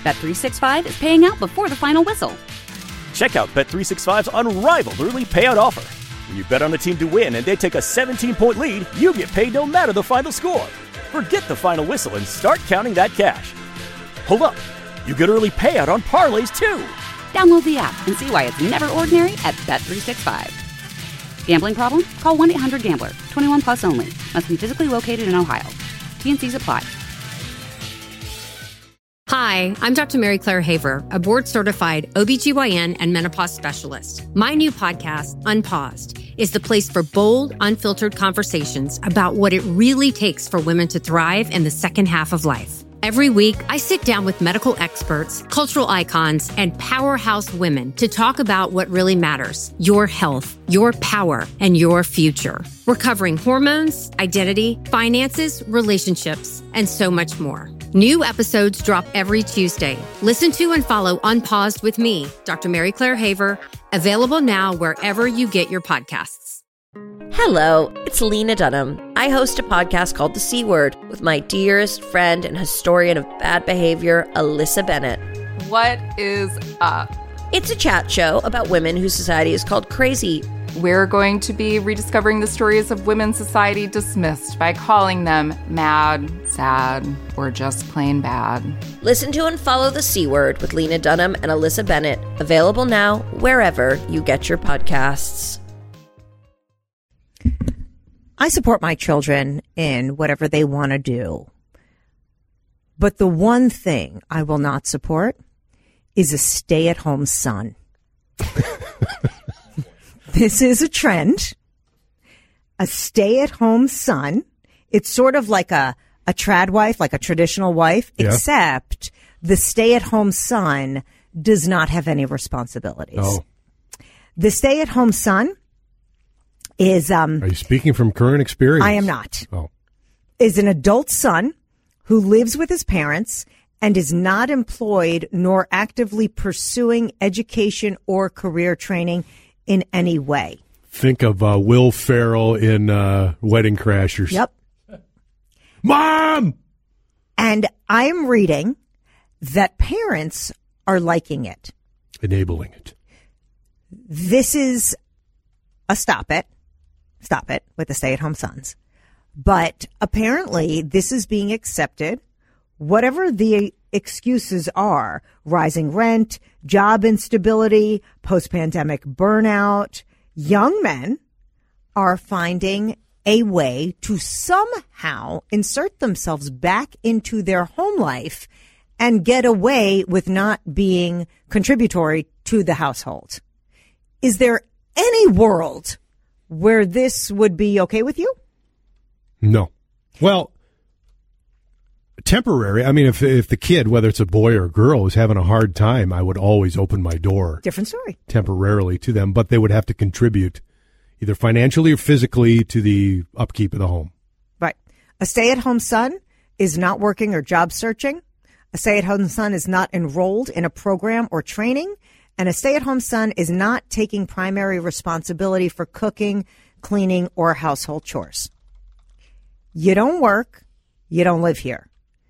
Bet365 is paying out before the final whistle. Check out Bet365's unrivaled early payout offer. When you bet on a team to win and they take a 17-point lead, you get paid no matter the final score. Forget the final whistle and start counting that cash. Hold up. You get early payout on parlays, too. Download the app and see why it's never ordinary at Bet365. Gambling problem? Call 1-800-GAMBLER. 21 plus only. Must be physically located in Ohio. T&Cs apply. Hi, I'm Dr. Mary Claire Haver, a board-certified OBGYN and menopause specialist. My new podcast, Unpaused, is the place for bold, unfiltered conversations about what it really takes for women to thrive in the second half of life. Every week, I sit down with medical experts, cultural icons, and powerhouse women to talk about what really matters: your health, your power, and your future. We're covering hormones, identity, finances, relationships, and so much more. New episodes drop every Tuesday. Listen to and follow Unpaused with me, Dr. Mary Claire Haver, available now wherever you get your podcasts. Hello, it's Lena Dunham. I host a podcast called The C Word with my dearest friend and historian of bad behavior, Alyssa Bennett. What is up? It's a chat show about women whose society is called crazy. We're going to be rediscovering the stories of women's society dismissed by calling them mad, sad, or just plain bad. Listen to and follow The C Word with Lena Dunham and Alyssa Bennett. Available now wherever you get your podcasts. I support my children in whatever they want to do. But the one thing I will not support is a stay-at-home son. This is a trend. A stay-at-home son. It's sort of like a trad wife, like a traditional wife, except the stay-at-home son does not have any responsibilities. Oh. The stay-at-home son is... Are you speaking from current experience? I am not. Oh. Is an adult son who lives with his parents and is not employed nor actively pursuing education or career training in any way. Think of Will Ferrell in Wedding Crashers. Yep. Mom! And I'm reading that parents are liking it. Enabling it. This is a stop it with the stay-at-home sons. But apparently this is being accepted. Whatever the excuses are, rising rent, job instability, post-pandemic burnout, young men are finding a way to somehow insert themselves back into their home life and get away with not being contributory to the household. Is there any world where this would be okay with you? No. Well, temporary. I mean, if the kid, whether it's a boy or a girl, is having a hard time, I would always open my door. Different story. Temporarily to them, but they would have to contribute either financially or physically to the upkeep of the home. Right. A stay-at-home son is not working or job searching. A stay-at-home son is not enrolled in a program or training. And a stay-at-home son is not taking primary responsibility for cooking, cleaning, or household chores. You don't work, you don't live here.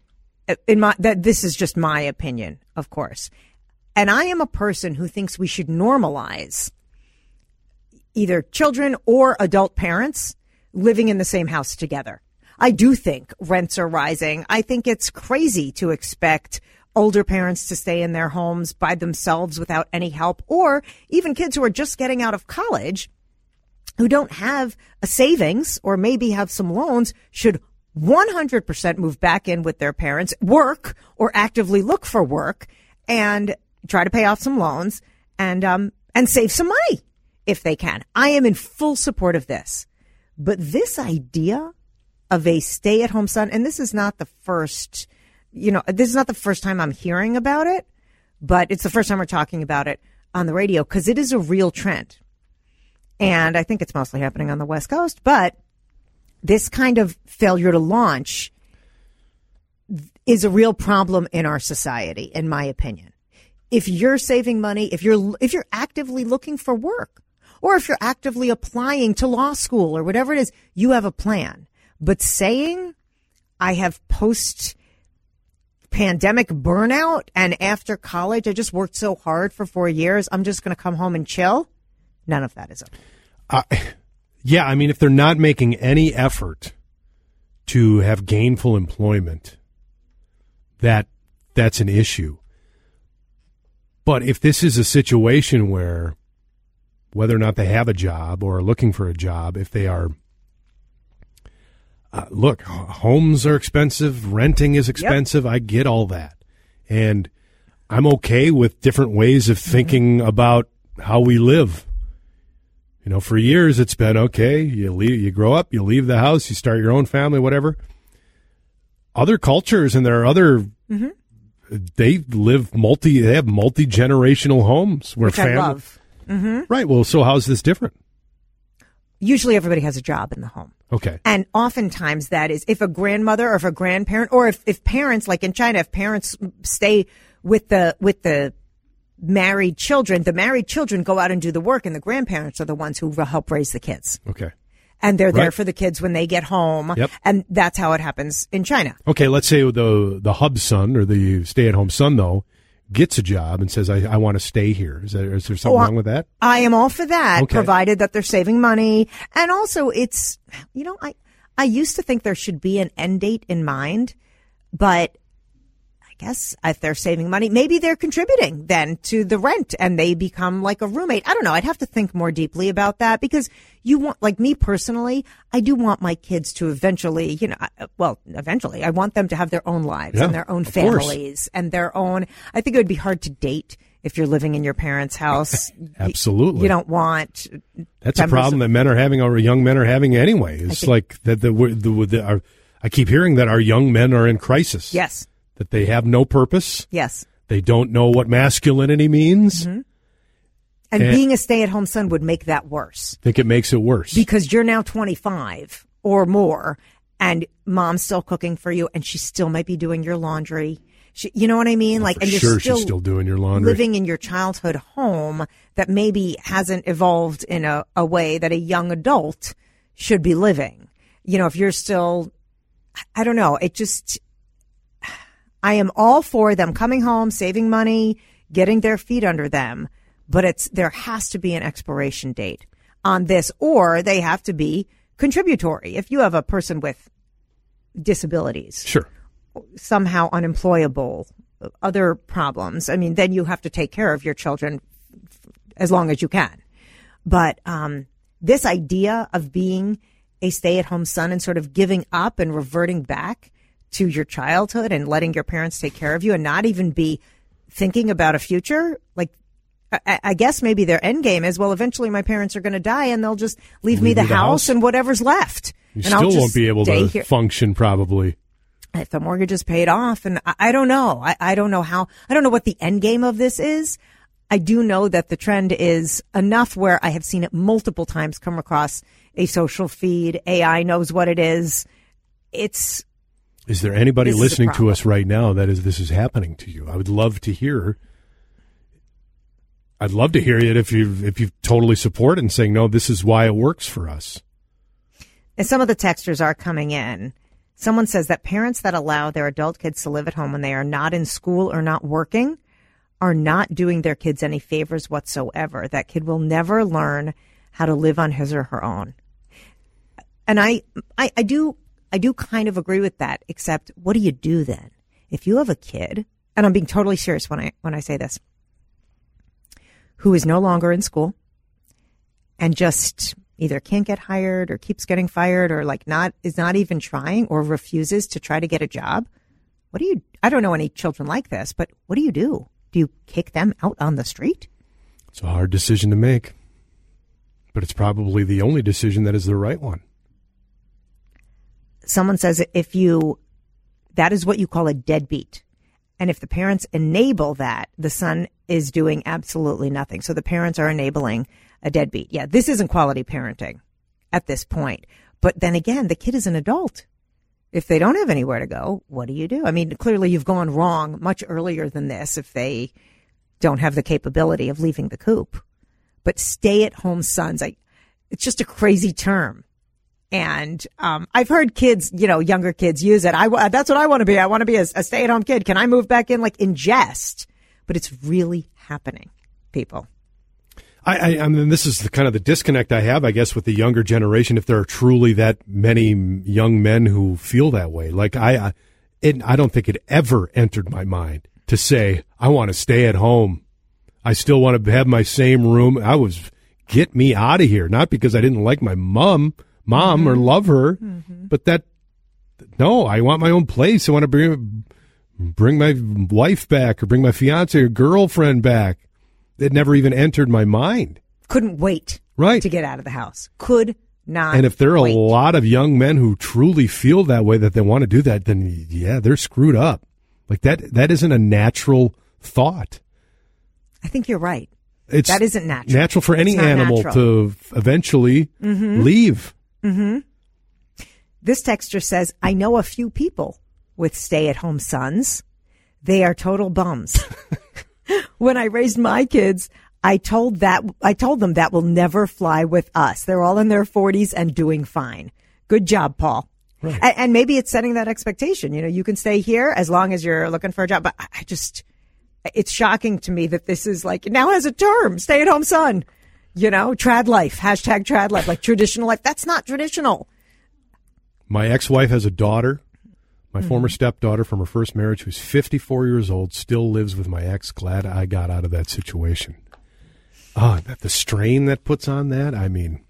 This is just my opinion, of course. And I am a person who thinks we should normalize either children or adult parents living in the same house together. I do think rents are rising. I think it's crazy to expect older parents to stay in their homes by themselves without any help, or even kids who are just getting out of college who don't have a savings or maybe have some loans should 100% move back in with their parents, work or actively look for work and try to pay off some loans and save some money if they can. I am in full support of this. But this idea of a stay-at-home son, and this is not the first time I'm hearing about it, but it's the first time we're talking about it on the radio because it is a real trend. And I think it's mostly happening on the West Coast, but this kind of failure to launch is a real problem in our society, in my opinion. If you're saving money, if you're actively looking for work, or if you're actively applying to law school or whatever it is, you have a plan. But saying I have pandemic burnout, and after college, I just worked so hard for 4 years. I'm just going to come home and chill. None of that is okay. Yeah, I mean, if they're not making any effort to have gainful employment, that's an issue. But if this is a situation where whether or not they have a job or are looking for a job, if they are, look, homes are expensive, renting is expensive. Yep. I get all that. And I'm okay with different ways of thinking about how we live. You know, for years it's been, okay, you grow up, you leave the house, you start your own family, whatever. Other cultures, and there are other, they have multi-generational homes where which I love. Right. Well, so how's this different? Usually everybody has a job in the home. Okay. And oftentimes that is if a grandmother or if a grandparent or if parents, like in China, if parents stay with the married children, the married children go out and do the work, and the grandparents are the ones who help raise the kids. Okay. And they're there for the kids when they get home. Yep. And that's how it happens in China. Okay, let's say the hub son or the stay-at-home son, though, gets a job and says, I want to stay here. Is there something wrong with that? I am all for that, provided that they're saving money. And also it's, you know, I used to think there should be an end date in mind, but I guess if they're saving money, maybe they're contributing then to the rent and they become like a roommate. I don't know. I'd have to think more deeply about that, because you want, like me personally, I do want my kids to eventually, eventually I want them to have their own lives and their own families and their own. I think it would be hard to date if you're living in your parents' house. Absolutely. You don't want. That's a problem that men are having, or young men are having anyway. It's like that I keep hearing that our young men are in crisis. Yes. That they have no purpose. Yes. They don't know what masculinity means. Mm-hmm. And being a stay-at-home son would make that worse. I think it makes it worse. Because you're now 25 or more, and mom's still cooking for you, and she still might be doing your laundry. You know what I mean? And you're she's still doing your laundry. Living in your childhood home that maybe hasn't evolved in a way that a young adult should be living. You know, if you're still, I don't know, I am all for them coming home, saving money, getting their feet under them, but there has to be an expiration date on this, or they have to be contributory. If you have a person with disabilities, sure, somehow unemployable, other problems, I mean, then you have to take care of your children as long as you can. But this idea of being a stay-at-home son and sort of giving up and reverting back to your childhood and letting your parents take care of you and not even be thinking about a future, like, I guess maybe their end game is, well, eventually my parents are going to die and they'll just leave me the house and whatever's left. You and still I'll just won't be able to function probably. If the mortgage is paid off, and I don't know. I don't know how. I don't know what the end game of this is. I do know that the trend is enough where I have seen it multiple times come across a social feed. AI knows what it is. Is there anybody listening to us right now this is happening to you? I would love to hear. I'd love to hear it if you totally support it and saying, no, this is why it works for us. And some of the texters are coming in. Someone says that parents that allow their adult kids to live at home when they are not in school or not working are not doing their kids any favors whatsoever. That kid will never learn how to live on his or her own. And I do kind of agree with that, except what do you do then? If you have a kid, and I'm being totally serious when I say this, who is no longer in school and just either can't get hired or keeps getting fired or is not even trying or refuses to try to get a job, I don't know any children like this, but what do you do? Do you kick them out on the street? It's a hard decision to make, but it's probably the only decision that is the right one. Someone says that is what you call a deadbeat. And if the parents enable that, the son is doing absolutely nothing. So the parents are enabling a deadbeat. Yeah, this isn't quality parenting at this point. But then again, the kid is an adult. If they don't have anywhere to go, what do you do? I mean, clearly you've gone wrong much earlier than this if they don't have the capability of leaving the coop. But stay-at-home sons, it's just a crazy term. And I've heard kids, younger kids use it. That's what I want to be. I want to be a stay-at-home kid. Can I move back in in jest? But it's really happening, people. I mean, this is kind of the disconnect I have, I guess, with the younger generation. If there are truly that many young men who feel that way, I don't think it ever entered my mind to say I want to stay at home. I still want to have my same room. Get me out of here, not because I didn't like my mom or love her, but no, I want my own place. I want to bring my wife back or bring my fiance or girlfriend back. It never even entered my mind. Couldn't wait to get out of the house. Could not. And if there are a lot of young men who truly feel that way, that they want to do that, then yeah, they're screwed up. That isn't a natural thought. I think you're right. That isn't natural. Natural for any animal to eventually leave. Mm-hmm. This texter says, I know a few people with stay-at-home sons. They are total bums. When I raised my kids, I told them that will never fly with us. They're all in their 40s and doing fine. Good job, Paul. Right. And maybe it's setting that expectation. You can stay here as long as you're looking for a job. But it's shocking to me that this is now has a term, stay-at-home son. Trad life, hashtag trad life, traditional life. That's not traditional. My ex-wife has a daughter. My former stepdaughter from her first marriage, who's 54 years old, still lives with my ex. Glad I got out of that situation. The strain that puts on that, I mean.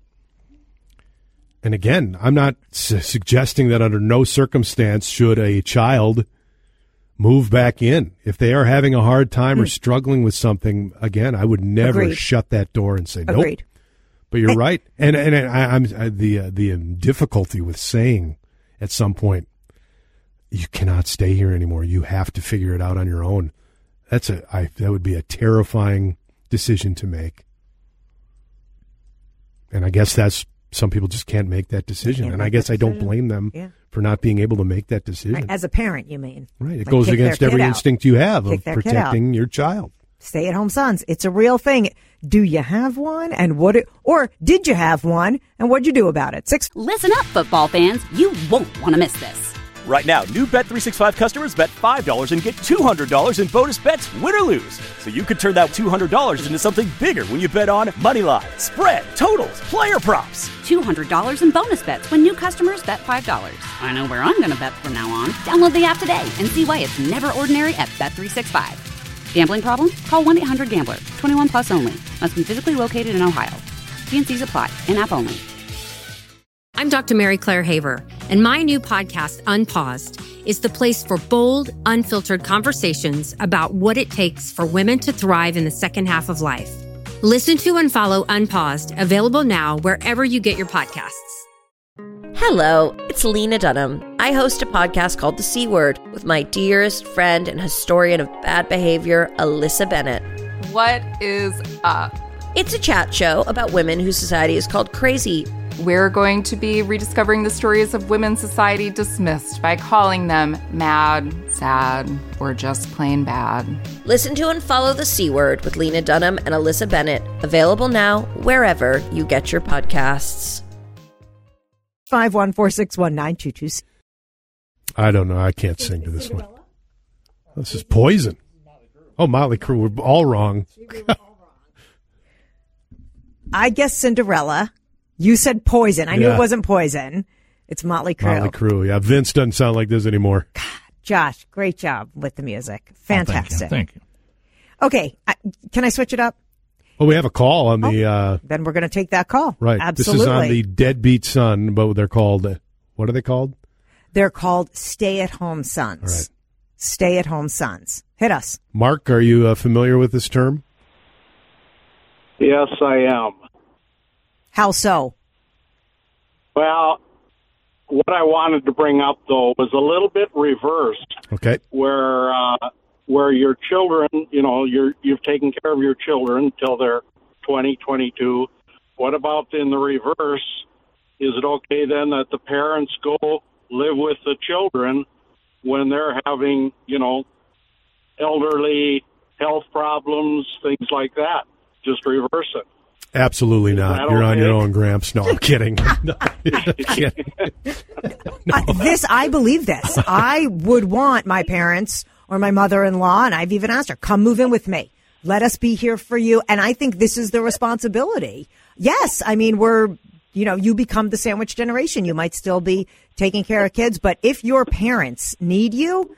And again, I'm not suggesting that under no circumstance should a child move back in. If they are having a hard time or struggling with something, again, I would never shut that door and say, nope. Agreed. But you're right. And I'm the difficulty with saying at some point, you cannot stay here anymore. You have to figure it out on your own. That would be a terrifying decision to make. And I guess some people just can't make that decision. And I guess I don't blame them for not being able to make that decision. Right. As a parent, you mean. Right. It goes against every instinct you have of protecting your child. Stay-at-home sons. It's a real thing. Do you have one? And or did you have one? And what'd you do about it? Listen up, football fans. You won't want to miss this. Right now, new Bet365 customers bet $5 and get $200 in bonus bets, win or lose. So you could turn that $200 into something bigger when you bet on moneyline, spread, totals, player props. $200 in bonus bets when new customers bet $5. I know where I'm going to bet from now on. Download the app today and see why it's never ordinary at Bet365. Gambling problem? Call 1-800-GAMBLER. 21 plus only. Must be physically located in Ohio. T&Cs apply. In-app only. I'm Dr. Mary Claire Haver, and my new podcast, Unpaused, is the place for bold, unfiltered conversations about what it takes for women to thrive in the second half of life. Listen to and follow Unpaused, available now wherever you get your podcasts. Hello, it's Lena Dunham. I host a podcast called The C Word with my dearest friend and historian of bad behavior, Alyssa Bennett. What is up? It's a chat show about women whose society is called crazy. We're going to be rediscovering the stories of women society dismissed by calling them mad, sad, or just plain bad. Listen to and follow The C Word with Lena Dunham and Alyssa Bennett. Available now wherever you get your podcasts. 514619226. I don't know. I can't sing to this one. This is Poison. Oh, Motley Crue. We're all wrong. I guess Cinderella. You said Poison. I knew it wasn't Poison. It's Motley Crue. Motley Crue, yeah. Vince doesn't sound like this anymore. God, Josh, great job with the music. Fantastic. Thank you. Okay, can I switch it up? Well, we have a call on the... then we're going to take that call. Right. Absolutely. This is on the Deadbeat Son, but they're called... what are they called? They're called stay-at-home sons. All right. Stay-at-home sons. Hit us. Mark, are you familiar with this term? Yes, I am. How so? Well, what I wanted to bring up, though, was a little bit reversed. Okay. Where your children, you've taken care of your children till they're 20, 22. What about in the reverse? Is it okay then that the parents go live with the children when they're having, elderly health problems, things like that? Just reverse it. Absolutely not. You're on your own, Gramps. No, I'm kidding. No, I'm kidding. I believe this. I would want my parents or my mother-in-law, and I've even asked her, come move in with me. Let us be here for you. And I think this is the responsibility. Yes, I mean, you become the sandwich generation. You might still be taking care of kids, but if your parents need you,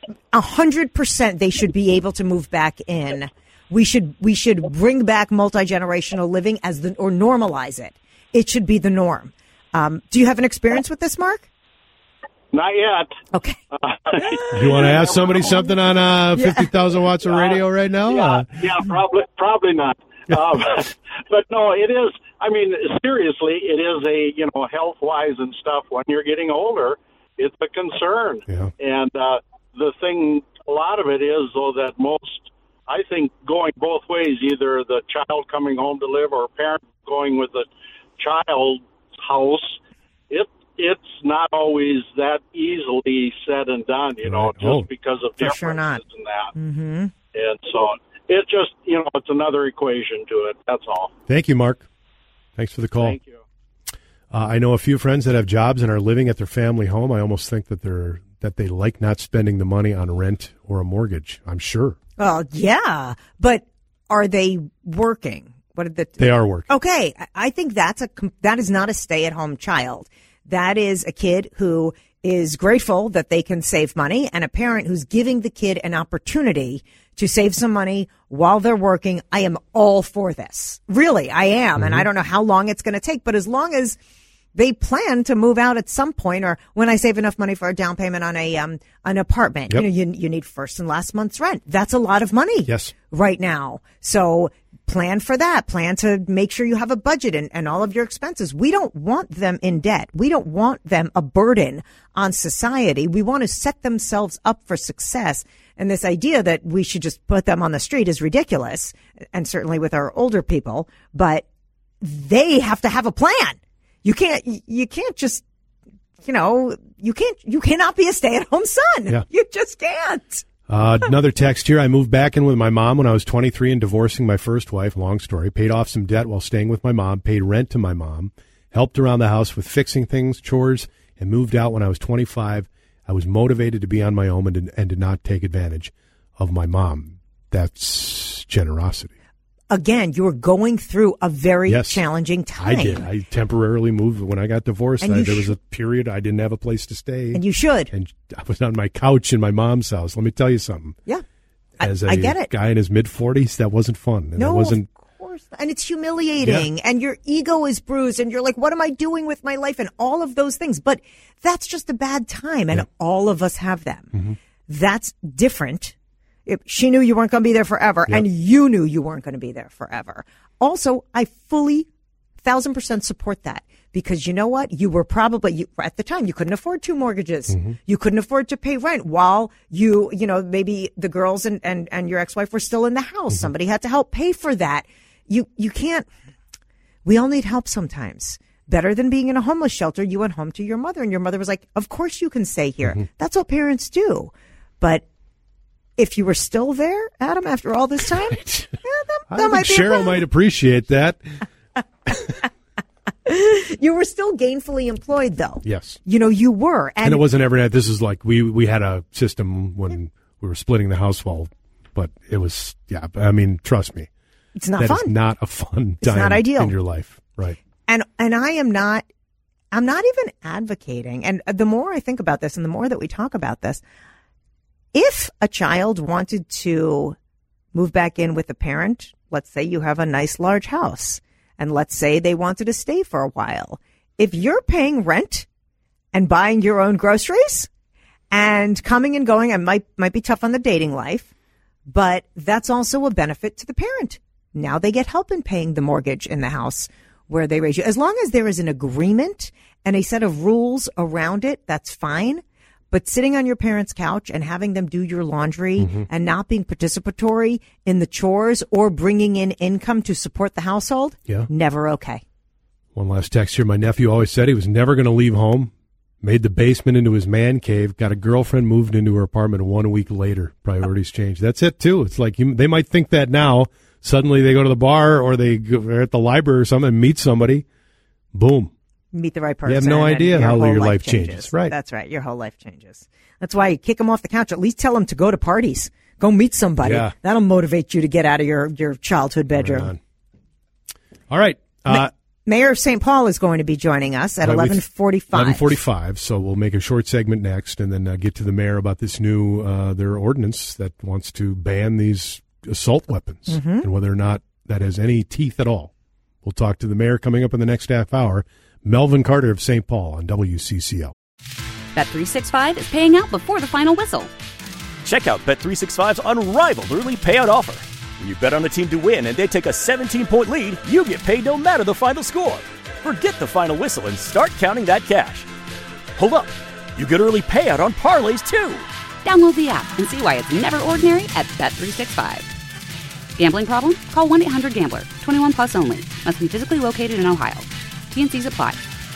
100% they should be able to move back in. We should bring back multi-generational living or normalize it. It should be the norm. Do you have an experience with this, Mark? Not yet. Okay. You want to ask somebody something on 50,000 watts of radio right now? Yeah, probably not. But no, it is. I mean, seriously, it is health-wise and stuff. When you're getting older, it's a concern. Yeah. And the thing, a lot of it is, though, that I think going both ways, either the child coming home to live or a parent going with the child's house, it's not always that easily said and done, just because of differences sure not. in that. Mm-hmm. And so it just, it's another equation to it. That's all. Thank you, Mark. Thanks for the call. Thank you. I know a few friends that have jobs and are living at their family home. I almost think that they like not spending the money on rent or a mortgage. I'm sure. Well, yeah, but are they working? They are working. Okay, I think that is not a stay-at-home child. That is a kid who is grateful that they can save money, and a parent who's giving the kid an opportunity to save some money while they're working. I am all for this. Really, I am. Mm-hmm. And I don't know how long it's going to take, but as long as they plan to move out at some point, or when I save enough money for a down payment on an apartment, yep. you need first and last month's rent. That's a lot of money. Yes. Right now. So plan for that. Plan to make sure you have a budget and all of your expenses. We don't want them in debt. We don't want them a burden on society. We want to set themselves up for success. And this idea that we should just put them on the street is ridiculous. And certainly with our older people, but they have to have a plan. You can't just, you cannot be a stay-at-home son. Yeah. You just can't. Another text here. I moved back in with my mom when I was 23 and divorcing my first wife. Long story. Paid off some debt while staying with my mom. Paid rent to my mom. Helped around the house with fixing things, chores, and moved out when I was 25. I was motivated to be on my own and did not take advantage of my mom. That's generosity. Again, you were going through a very challenging time. I did. I temporarily moved when I got divorced. There was a period I didn't have a place to stay. And you should. And I was on my couch in my mom's house. Let me tell you something. Yeah. As I get it. Guy in his mid-40s, that wasn't fun. And no, of course. And it's humiliating. Yeah. And your ego is bruised. And you're like, what am I doing with my life? And all of those things. But that's just a bad time. And all of us have them. Mm-hmm. That's different. She knew you weren't going to be there forever, and you knew you weren't going to be there forever. Also, I fully 1,000% support that, because you know what? You were probably, at the time, you couldn't afford 2 mortgages. Mm-hmm. You couldn't afford to pay rent while maybe the girls and your ex-wife were still in the house. Mm-hmm. Somebody had to help pay for that. You can't, we all need help sometimes. Better than being in a homeless shelter, you went home to your mother, and your mother was like, of course you can stay here. Mm-hmm. That's what parents do. But if you were still there, Adam, after all this time, that might be Cheryl might appreciate that. You were still gainfully employed, though. Yes. You were. And it wasn't every night. This is like we had a system when we were splitting the house wall, but it was, I mean, trust me. It's not fun. That is not a fun time not ideal. In your life. Right. And I'm not even advocating. And the more I think about this and the more that we talk about this, if a child wanted to move back in with a parent, let's say you have a nice large house, and let's say they wanted to stay for a while. If you're paying rent and buying your own groceries and coming and going, it might be tough on the dating life, but that's also a benefit to the parent. Now they get help in paying the mortgage in the house where they raise you. As long as there is an agreement and a set of rules around it, that's fine. But sitting on your parents' couch and having them do your laundry and not being participatory in the chores or bringing in income to support the household, never okay. One last text here. My nephew always said he was never going to leave home. Made the basement into his man cave. Got a girlfriend, moved into her apartment 1 week later. Priorities changed. That's it, too. It's like they might think that now. Suddenly they go to the bar or they're at the library or something and meet somebody. Boom. Meet the right person. You have no idea how your life changes. changes. Right. That's right. Your whole life changes. That's why you kick them off the couch. At least tell them to go to parties. Go meet somebody. Yeah. That'll motivate you to get out of your childhood bedroom. All right. Mayor of St. Paul is going to be joining us at 11:45. 11:45. So we'll make a short segment next and then get to the mayor about this new, their ordinance that wants to ban these assault weapons and whether or not that has any teeth at all. We'll talk to the mayor coming up in the next half hour. Melvin Carter of St. Paul on WCCO. Bet365 is paying out before the final whistle. Check out Bet365's unrivaled early payout offer. When you bet on a team to win and they take a 17-point lead, you get paid no matter the final score. Forget the final whistle and start counting that cash. Hold up. You get early payout on parlays, too. Download the app and see why it's never ordinary at Bet365. Gambling problem? Call 1-800-GAMBLER. 21 plus only. Must be physically located in Ohio. T&Cs apply.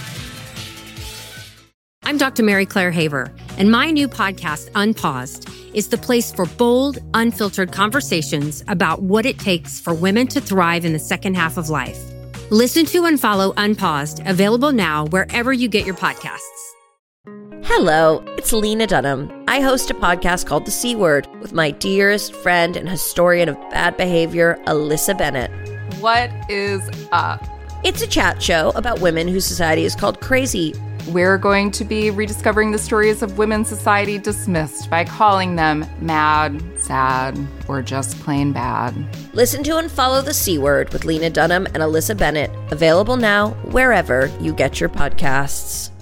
I'm Dr. Mary Claire Haver, and my new podcast, Unpaused, is the place for bold, unfiltered conversations about what it takes for women to thrive in the second half of life. Listen to and follow Unpaused, available now wherever you get your podcasts. Hello, it's Lena Dunham. I host a podcast called The C Word with my dearest friend and historian of bad behavior, Alyssa Bennett. What is up? It's a chat show about women whose society is called crazy. We're going to be rediscovering the stories of women's society dismissed by calling them mad, sad, or just plain bad. Listen to and follow The C Word with Lena Dunham and Alyssa Bennett. Available now wherever you get your podcasts.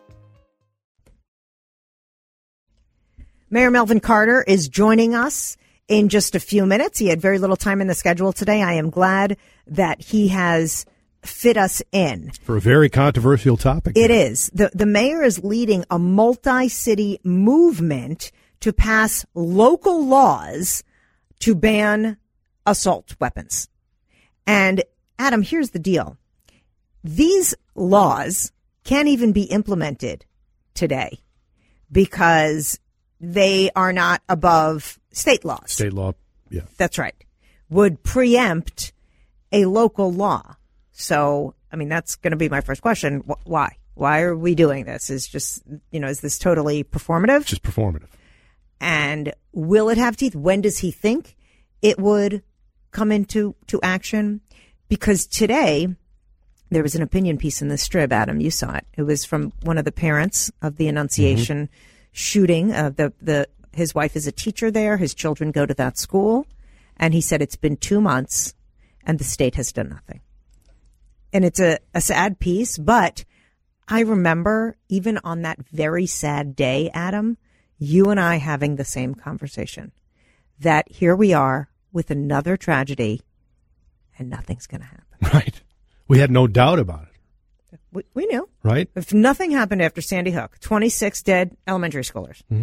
Mayor Melvin Carter is joining us in just a few minutes. He had very little time in the schedule today. I am glad that he has fit us in. For a very controversial topic. It is. The mayor is leading a multi-city movement to pass local laws to ban assault weapons. And Adam, here's the deal. These laws can't even be implemented today because they are not above state laws. State law, yeah. That's right. Would preempt a local law. So, I mean, that's going to be my first question. Why? Why are we doing this? Is this totally performative? Just performative. And will it have teeth? When does he think it would come into action? Because today there was an opinion piece in the Strib, Adam, you saw it. It was from one of the parents of the Annunciation shooting. His wife is a teacher there. His children go to that school. And he said it's been 2 months and the state has done nothing. And it's a sad piece, but I remember even on that very sad day, Adam, you and I having the same conversation, that here we are with another tragedy and nothing's going to happen. Right. We had no doubt about it. We knew. Right. If nothing happened after Sandy Hook, 26 dead elementary schoolers. Mm-hmm.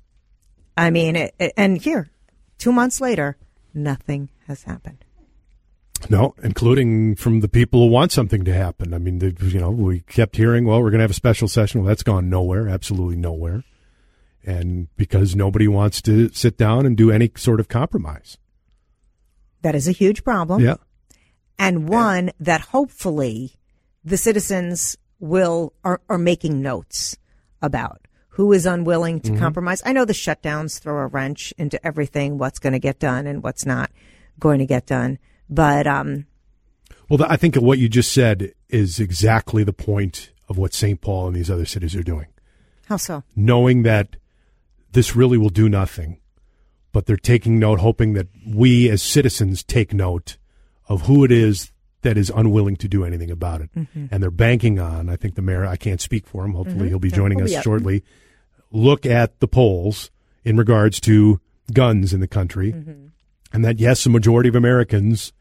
I mean, and here, 2 months later, nothing has happened. No, including from the people who want something to happen. I mean, we kept hearing, well, we're going to have a special session. Well, that's gone nowhere, absolutely nowhere. And because nobody wants to sit down and do any sort of compromise. That is a huge problem. Yeah. And one that hopefully the citizens are making notes about. Who is unwilling to compromise? I know the shutdowns throw a wrench into everything, what's going to get done and what's not going to get done. But well, I think what you just said is exactly the point of what St. Paul and these other cities are doing. How so? Knowing that this really will do nothing, but they're taking note, hoping that we as citizens take note of who it is that is unwilling to do anything about it. Mm-hmm. And they're banking on, I think the mayor, I can't speak for him, hopefully he'll be joining us shortly, look at the polls in regards to guns in the country, and that, yes, a majority of Americans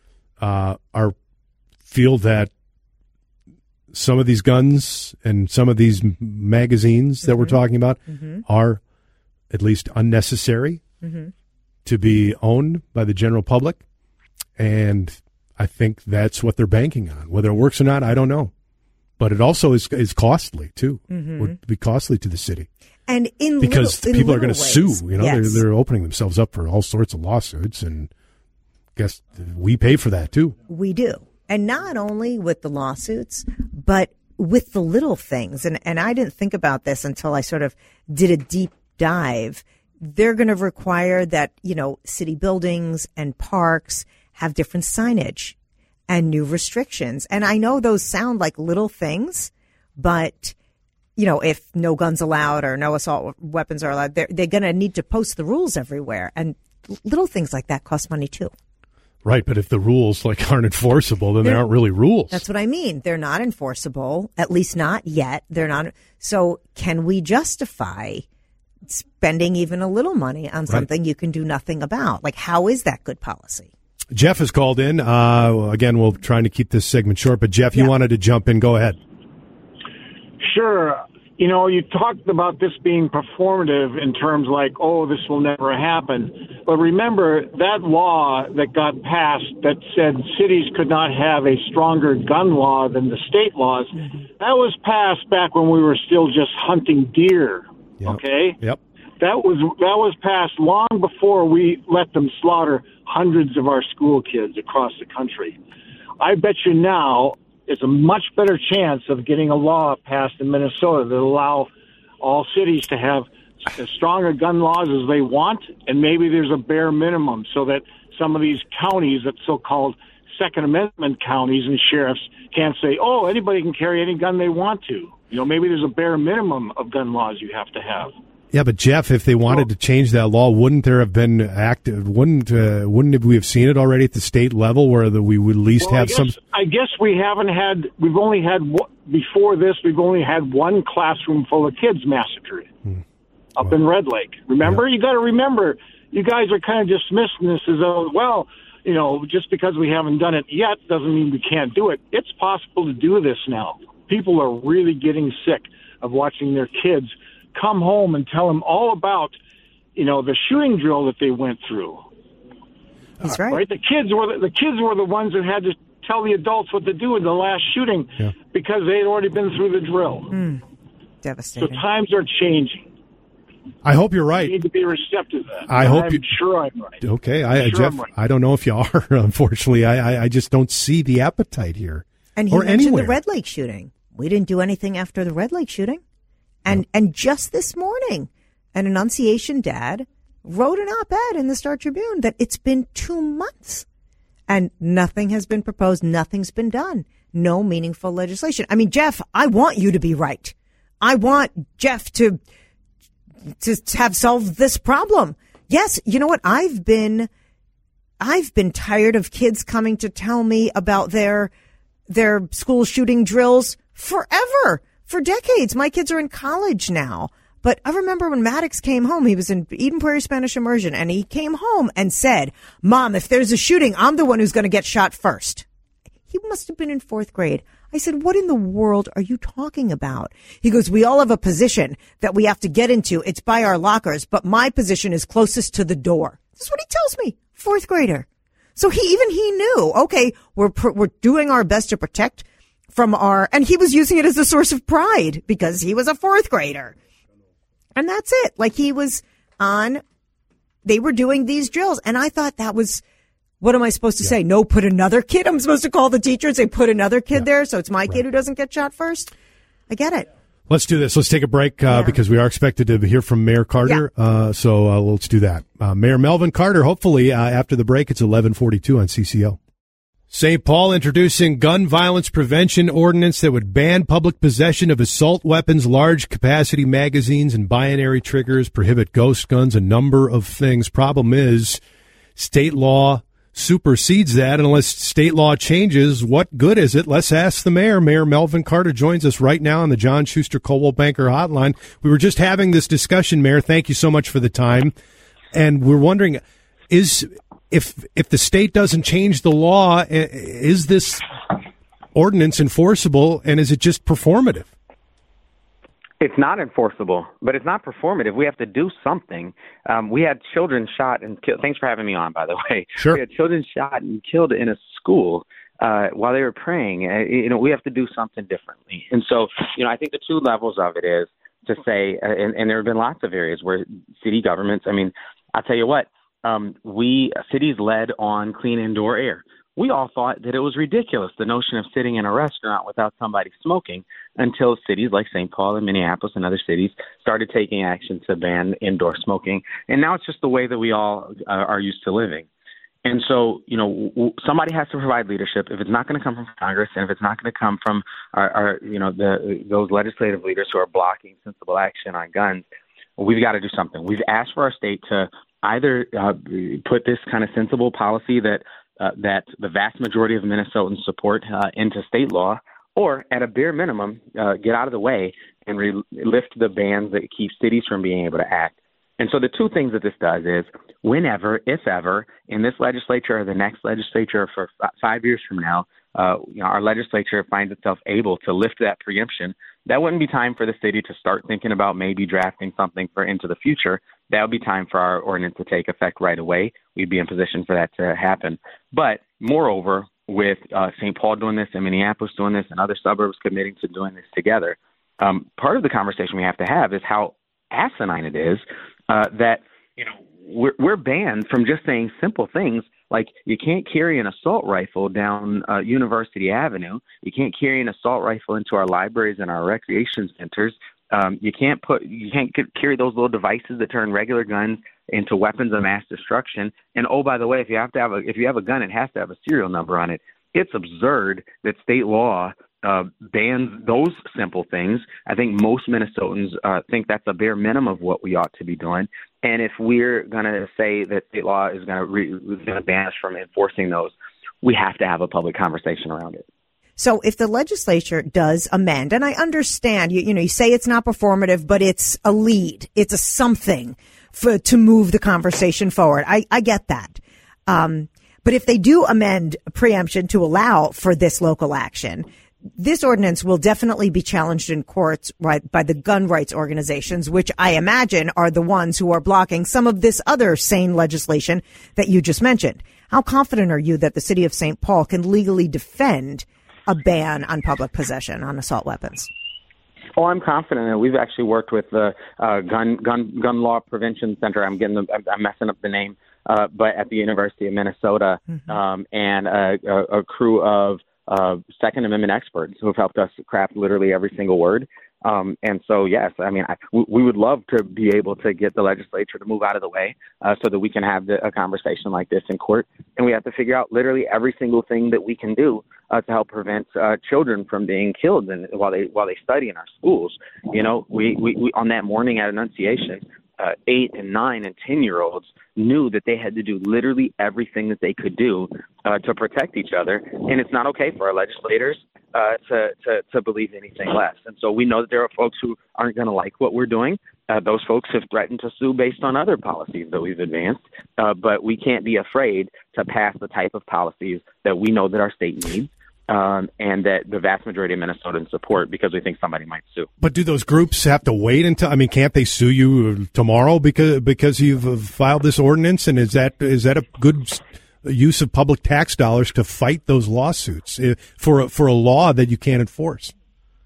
feel that some of these guns and some of these magazines that we're talking about are at least unnecessary to be owned by the general public. And I think that's what they're banking on. Whether it works or not, I don't know. But it also is costly, too. Would be costly to the city. And because people are going to sue. Yes. They're opening themselves up for all sorts of lawsuits and guess we pay for that too. We do. And not only with the lawsuits, but with the little things. And I didn't think about this until I sort of did a deep dive. They're going to require that, city buildings and parks have different signage and new restrictions. And I know those sound like little things, but, if no guns allowed or no assault weapons are allowed, they're going to need to post the rules everywhere. And little things like that cost money too. Right, but if the rules aren't enforceable, then they aren't really rules. That's what I mean. They're not enforceable, at least not yet. They're not. So can we justify spending even a little money on something you can do nothing about? How is that good policy? Jeff has called in. Again, we're trying to keep this segment short, but Jeff, you wanted to jump in. Go ahead. Sure. You talked about this being performative in terms this will never happen. But remember that law that got passed that said cities could not have a stronger gun law than the state laws. That was passed back when we were still just hunting deer. Yep. Okay? Yep. That was passed long before we let them slaughter hundreds of our school kids across the country. I bet you now it's a much better chance of getting a law passed in Minnesota that allow all cities to have as stronger gun laws as they want, and maybe there's a bare minimum so that some of these counties, that so-called Second Amendment counties and sheriffs, can't say, anybody can carry any gun they want to. Maybe there's a bare minimum of gun laws you have to have. Yeah, but Jeff, if they wanted to change that law, wouldn't there have been active? Wouldn't we have seen it already at the state level, where we would at least have some? I guess we haven't had. We've only had before this. We've only had one classroom full of kids massacred up in Red Lake. Remember, You got to remember. You guys are kind of dismissing this as just because we haven't done it yet doesn't mean we can't do it. It's possible to do this now. People are really getting sick of watching their kids come home and tell them all about, the shooting drill that they went through. That's right. Right? The kids were the ones that had to tell the adults what to do in the last shooting because they had already been through the drill. Devastating. So times are changing. I hope you're right. You need to be receptive to that. I'm sure I'm right. Okay, Jeff, right. I don't know if you are. Unfortunately, I just don't see the appetite here. And he mentioned the Red Lake shooting. We didn't do anything after the Red Lake shooting. And just this morning, an Annunciation dad wrote an op-ed in the Star Tribune that it's been 2 months and nothing has been proposed. Nothing's been done. No meaningful legislation. I mean, Jeff, I want you to be right. I want Jeff to have solved this problem. Yes. You know what? I've been tired of kids coming to tell me about their school shooting drills forever. For decades. My kids are in college now. But I remember when Maddox came home, he was in Eden Prairie Spanish immersion, and he came home and said, Mom, if there's a shooting, I'm the one who's going to get shot first. He must have been in 4th grade. I said, what in the world are you talking about? He goes, we all have a position that we have to get into. It's by our lockers, but my position is closest to the door. This is what he tells me. 4th grader. So he knew, okay, we're doing our best to protect and he was using it as a source of pride because he was a 4th grader. And that's it. They were doing these drills. And I thought that was, what am I supposed to say? No, put another kid. I'm supposed to call the teacher and say, put another kid there. So it's my kid who doesn't get shot first. I get it. Let's do this. Let's take a break because we are expected to hear from Mayor Carter. So let's do that. Mayor Melvin Carter, hopefully after the break. It's 11:42 on CCO. St. Paul introducing gun violence prevention ordinance that would ban public possession of assault weapons, large capacity magazines, and binary triggers, prohibit ghost guns, a number of things. Problem is, state law supersedes that. Unless state law changes, what good is it? Let's ask the mayor. Mayor Melvin Carter joins us right now on the John Schuster Coldwell Banker Hotline. We were just having this discussion, Mayor. Thank you so much for the time. And we're wondering, if the state doesn't change the law, is this ordinance enforceable, and is it just performative? It's not enforceable, but it's not performative. We have to do something. We had children shot and killed. Thanks for having me on, by the way. Sure. We had children shot and killed in a school while they were praying. We have to do something differently. And so, I think the 2 levels of it is to say, and there have been lots of areas where city governments, I'll tell you what, cities led on clean indoor air. We all thought that it was ridiculous, the notion of sitting in a restaurant without somebody smoking, until cities like St. Paul and Minneapolis and other cities started taking action to ban indoor smoking. And now it's just the way that we all are used to living. And so, somebody has to provide leadership. If it's not going to come from Congress, and if it's not going to come from those legislative leaders who are blocking sensible action on guns, we've got to do something. We've asked for our state to either put this kind of sensible policy that the vast majority of Minnesotans support into state law, or at a bare minimum, get out of the way and lift the bans that keep cities from being able to act. And so the two things that this does is, whenever, if ever, in this legislature or the next legislature for 5 years from now, our legislature finds itself able to lift that preemption, that wouldn't be time for the city to start thinking about maybe drafting something for into the future. That would be time for our ordinance to take effect right away. We'd be in position for that to happen. But moreover, with St. Paul doing this and Minneapolis doing this and other suburbs committing to doing this together, part of the conversation we have to have is how asinine it is that we're banned from just saying simple things like you can't carry an assault rifle down University Avenue. You can't carry an assault rifle into our libraries and our recreation centers. You can't carry those little devices that turn regular guns into weapons of mass destruction. And oh, by the way, if you have a gun, it has to have a serial number on it. It's absurd that state law bans those simple things. I think most Minnesotans think that's a bare minimum of what we ought to be doing. And if we're going to say that state law is going to ban us from enforcing those, we have to have a public conversation around it. So if the legislature does amend, and I understand, you say it's not performative, but it's a lead. It's a something to move the conversation forward. I get that. But if they do amend preemption to allow for this local action, this ordinance will definitely be challenged in courts, right, by the gun rights organizations, which I imagine are the ones who are blocking some of this other sane legislation that you just mentioned. How confident are you that the city of St. Paul can legally defend a ban on public possession on assault weapons? Oh, I'm confident, and we've actually worked with the Gun Law Prevention Center. I'm messing up the name, but at the University of Minnesota, and a crew of Second Amendment experts who have helped us craft literally every single word. And so, yes, I mean, we would love to be able to get the legislature to move out of the way so that we can have a conversation like this in court. And we have to figure out literally every single thing that we can do to help prevent children from being killed while they study in our schools. We on that morning at Annunciation, 8 and 9 and 10-year-olds knew that they had to do literally everything that they could do to protect each other. And it's not okay for our legislators to believe anything less. And so we know that there are folks who aren't going to like what we're doing. Those folks have threatened to sue based on other policies that we've advanced. But we can't be afraid to pass the type of policies that we know that our state needs. And that the vast majority of Minnesotans support because we think somebody might sue. But do those groups have to wait until? I mean, can't they sue you tomorrow because you've filed this ordinance? And is that a good use of public tax dollars to fight those lawsuits for a law that you can't enforce?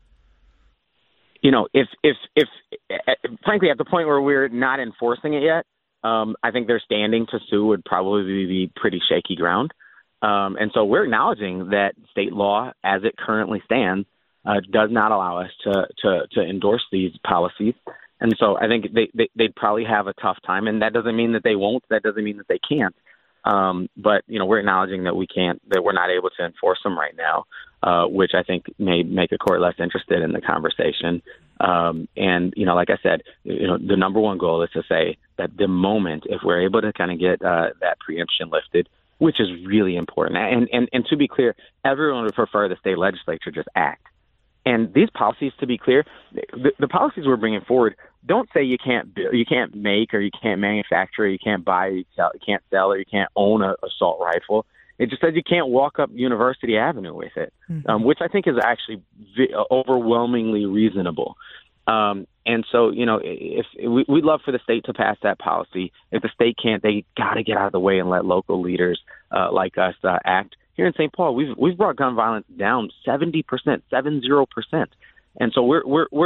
If frankly, at the point where we're not enforcing it yet, I think their standing to sue would probably be pretty shaky ground. And so we're acknowledging that state law, as it currently stands, does not allow us to endorse these policies. And so I think they'd probably have a tough time. And that doesn't mean that they won't. That doesn't mean that they can't. But we're acknowledging that we're not able to enforce them right now, which I think may make the court less interested in the conversation. And like I said, the number one goal is to say that the moment, if we're able to kind of get that preemption lifted, which is really important. And to be clear, everyone would prefer the state legislature just act. And these policies, to be clear, the policies we're bringing forward don't say you can't make or you can't manufacture, or you can't buy, or you can't sell, or you can't own an assault rifle. It just says you can't walk up University Avenue with it, which I think is actually overwhelmingly reasonable. And so, if we'd love for the state to pass that policy. If the state can't, they got to get out of the way and let local leaders like us act. Here in St. Paul, we've brought gun violence down 70%, 70%, and so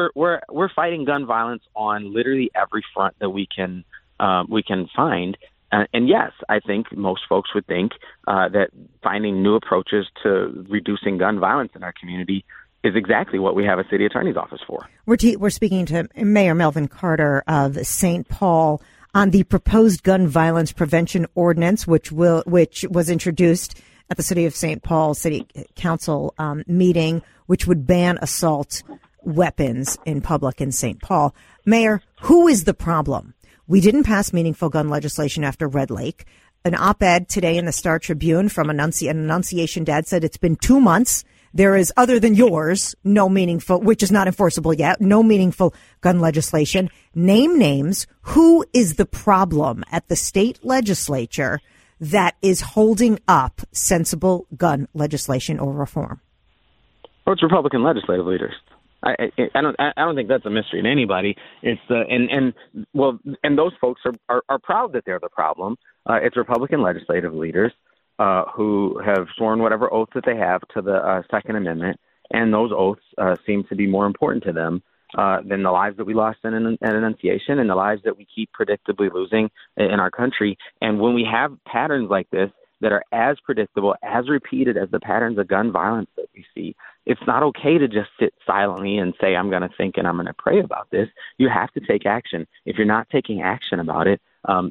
we're fighting gun violence on literally every front that we can find. And yes, I think most folks would think that finding new approaches to reducing gun violence in our community is exactly what we have a city attorney's office for. We're speaking to Mayor Melvin Carter of St. Paul on the proposed gun violence prevention ordinance, which was introduced at the City of St. Paul City Council meeting, which would ban assault weapons in public in St. Paul. Mayor, who is the problem? We didn't pass meaningful gun legislation after Red Lake. An op-ed today in the Star Tribune from an Annunciation dad said it's been 2 months. There is, other than yours, no meaningful, which is not enforceable yet, no meaningful gun legislation. Name names. Who is the problem at the state legislature that is holding up sensible gun legislation or reform? Well, it's Republican legislative leaders. I don't think that's a mystery to anybody. It's and those folks are proud that they're the problem. It's Republican legislative leaders who have sworn whatever oath that they have to the Second Amendment, and those oaths seem to be more important to them than the lives that we lost in an Annunciation and the lives that we keep predictably losing in our country. And when we have patterns like this that are as predictable, as repeated as the patterns of gun violence that we see, it's not okay to just sit silently and say, I'm going to think and I'm going to pray about this. You have to take action. If you're not taking action about it,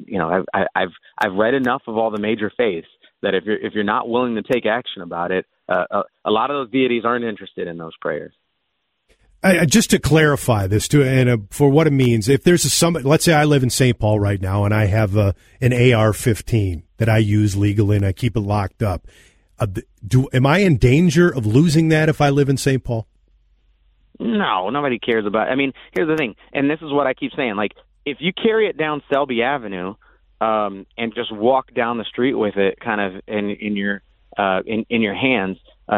I've read enough of all the major faiths that if you're not willing to take action about it, a lot of those deities aren't interested in those prayers. Just to clarify this, for what it means, if there's somebody, let's say I live in St. Paul right now, and I have an AR-15 that I use legally, and I keep it locked up. Am I in danger of losing that if I live in St. Paul? No, nobody cares about it. I mean, here's the thing, and this is what I keep saying. Like, if you carry it down Selby Avenue and just walk down the street with it, kind of in your hands,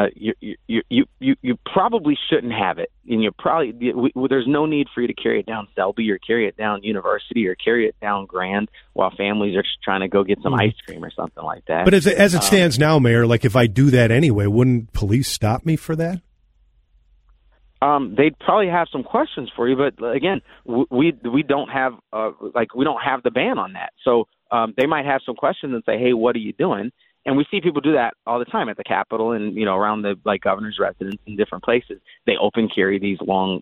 you probably shouldn't have it, and there's no need for you to carry it down Selby or carry it down University or carry it down Grand while families are trying to go get some ice cream or something like that. But as it stands now, Mayor, like if I do that anyway, wouldn't police stop me for that? They'd probably have some questions for you, but again, we don't have we don't have the ban on that, so they might have some questions and say, hey, what are you doing? And we see people do that all the time at the Capitol and, around the governor's residence in different places. They open carry these long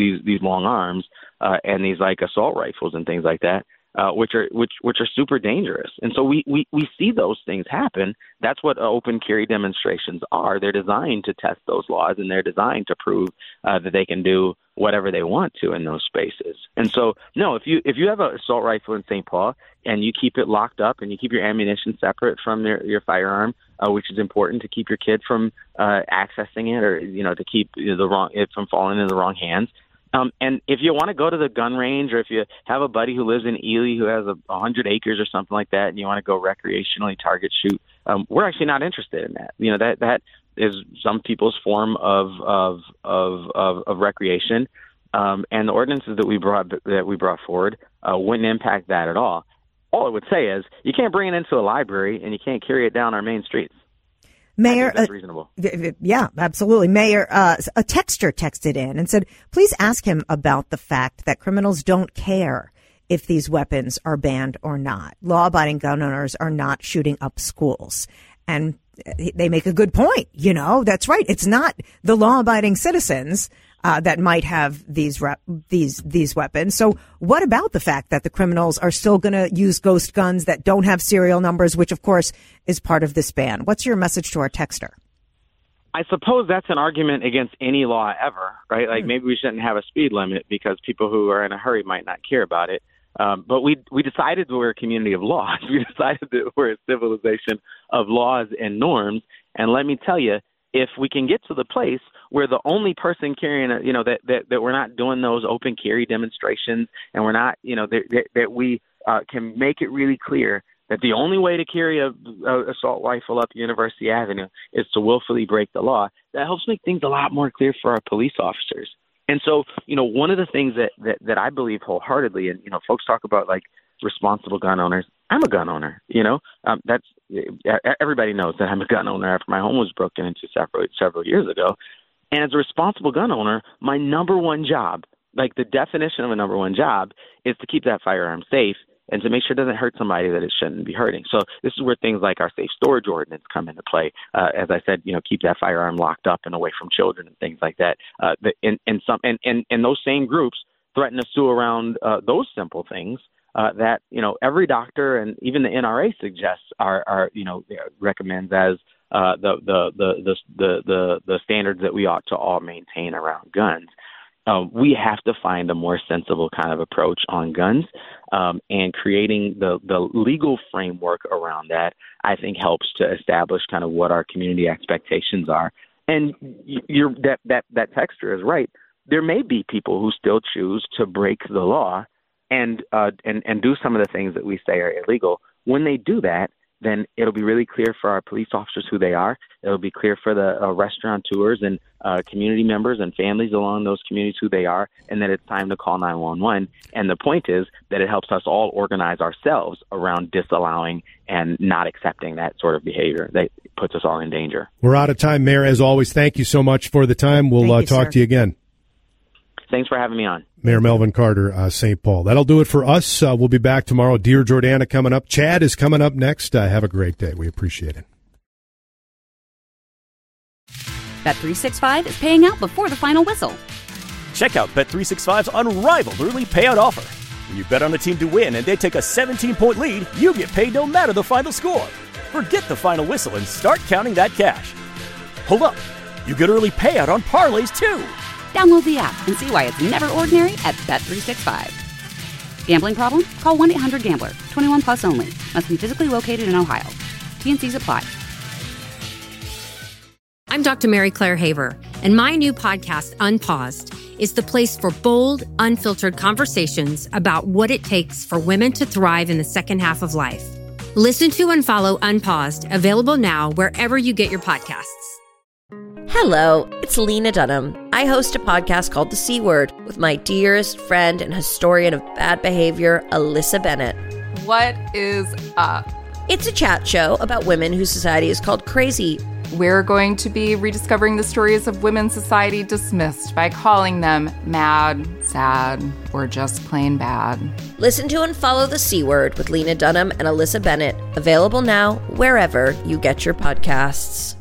arms and these assault rifles and things like that, which are super dangerous. And so we see those things happen. That's what open carry demonstrations are. They're designed to test those laws, and they're designed to prove that they can do whatever they want to in those spaces. And so, no, if you have an assault rifle in St. Paul and you keep it locked up and you keep your ammunition separate from your firearm, which is important to keep your kid from accessing it or to keep it from falling into the wrong hands. And if you want to go to the gun range, or if you have a buddy who lives in Ely who has 100 acres or something like that, and you want to go recreationally target shoot, we're actually not interested in that. That is some people's form of recreation, and the ordinances that we brought forward wouldn't impact that at all. All I would say is you can't bring it into a library and you can't carry it down our main streets. Mayor, that's reasonable. Yeah, absolutely. Mayor, a texter texted in and said, please ask him about the fact that criminals don't care if these weapons are banned or not. Law-abiding gun owners are not shooting up schools. And they make a good point. That's right. It's not the law-abiding citizens that might have these weapons. So what about the fact that the criminals are still going to use ghost guns that don't have serial numbers, which, of course, is part of this ban? What's your message to our texter? I suppose that's an argument against any law ever, right? Like maybe we shouldn't have a speed limit because people who are in a hurry might not care about it. But we decided that we're a community of laws. We decided that we're a civilization of laws and norms. And let me tell you, if we can get to the place where the only person carrying that we're not doing those open carry demonstrations, and we're not, that we can make it really clear that the only way to carry a assault rifle up University Avenue is to willfully break the law, that helps make things a lot more clear for our police officers. And so, one of the things that I believe wholeheartedly, and, folks talk about responsible gun owners. I'm a gun owner, that's everybody knows that I'm a gun owner after my home was broken into several years ago. And as a responsible gun owner, my number one job, the definition of a number one job, is to keep that firearm safe and to make sure it doesn't hurt somebody that it shouldn't be hurting. So this is where things like our safe storage ordinance come into play. As I said, keep that firearm locked up and away from children and things like that. And those same groups threaten to sue around those simple things that every doctor and even the NRA suggests are recommends as the standards that we ought to all maintain around guns. We have to find a more sensible kind of approach on guns, and creating the legal framework around that, I think, helps to establish kind of what our community expectations are. And that texture is right. There may be people who still choose to break the law and do some of the things that we say are illegal. When they do that, then it'll be really clear for our police officers who they are. It'll be clear for the restaurateurs and community members and families along those communities who they are, and that it's time to call 911. And the point is that it helps us all organize ourselves around disallowing and not accepting that sort of behavior that puts us all in danger. We're out of time, Mayor. As always, thank you so much for the time. We'll talk to you again. Thanks for having me on. Mayor Melvin Carter, St. Paul. That'll do it for us. We'll be back tomorrow. Dear Jordana coming up. Chad is coming up next. Have a great day. We appreciate it. Bet365 is paying out before the final whistle. Check out Bet365's unrivaled early payout offer. When you bet on a team to win and they take a 17-point lead, you get paid no matter the final score. Forget the final whistle and start counting that cash. Hold up. You get early payout on parlays, too. Download the app and see why it's never ordinary at Bet365. Gambling problem? Call 1-800-GAMBLER. 21 plus only. Must be physically located in Ohio. T&Cs apply. I'm Dr. Mary Claire Haver, and my new podcast, Unpaused, is the place for bold, unfiltered conversations about what it takes for women to thrive in the second half of life. Listen to and follow Unpaused, available now wherever you get your podcasts. Hello, it's Lena Dunham. I host a podcast called The C Word with my dearest friend and historian of bad behavior, Alyssa Bennett. What is up? It's a chat show about women whose society is called crazy. We're going to be rediscovering the stories of women society dismissed by calling them mad, sad, or just plain bad. Listen to and follow The C Word with Lena Dunham and Alyssa Bennett. Available now wherever you get your podcasts.